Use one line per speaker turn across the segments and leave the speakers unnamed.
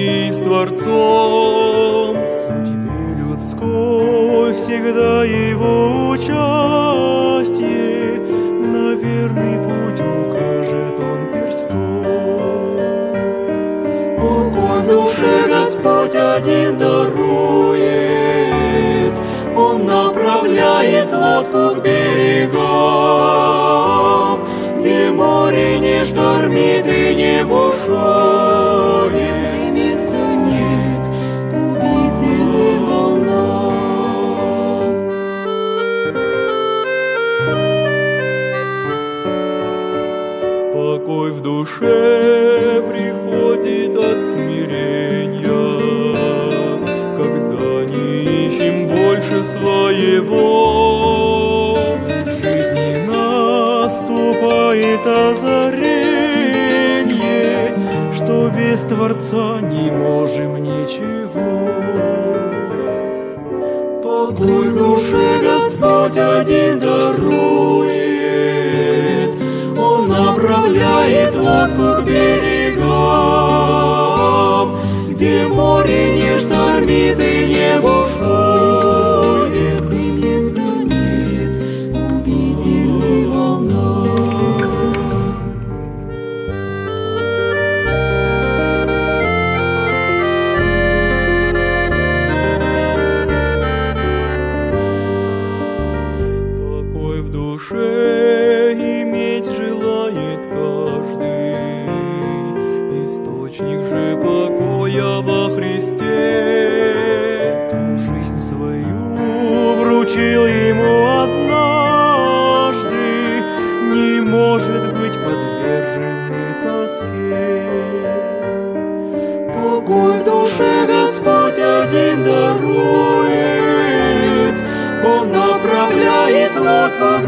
гармонии с Творцом. В судьбе людской всегда его участие, на верный путь укажет он перстом. Покой в душе Господь один дарует, Он направляет лодку к берегам, где море не штормит и не бушует, где места нет губительным волнам. Покой в душе приходит от смирения, когда не ищем больше своего. В жизни наступает озарение, что без Творца не можем ничего. Покой в душе Господь один дарует, Он направляет лодку к берегам, где море не штормит и не бушует, и места нет губительным волнам. Покой в душе иметь желает каждый, источник же покоя во Христе. В ту жизнь свою вручил ему однажды, не может быть подверженный тоске. Покой в душе Господь один дарует, Он направляет лодку к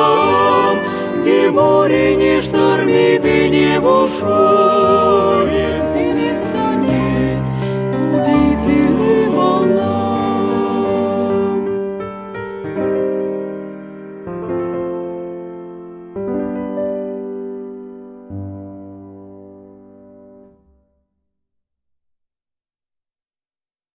берегам, где море не штормит и не бушует.